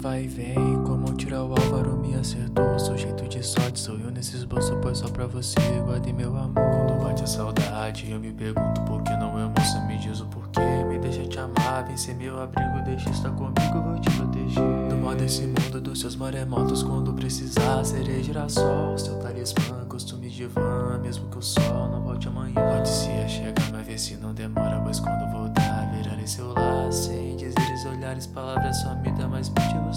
vai e vem, como um tiro ao Álvaro me acertou. Sujeito de sorte sou eu nesse esboço, pois só pra você guardei meu amor. Quando bate a saudade eu me pergunto por que não é moça, me diz o porquê. Me deixa te amar, vem ser meu abrigo, deixa estar comigo, vou te proteger. Do mal desse mundo, dos seus maremotos, quando precisar serei girassol. Seu talismã, costume de van, mesmo que o sol não volte amanhã. Pode se chegar, mas vê se não demora, pois quando voltar virarei seu lar. Sem dizeres, olhares, palavras, só me dá mais motivos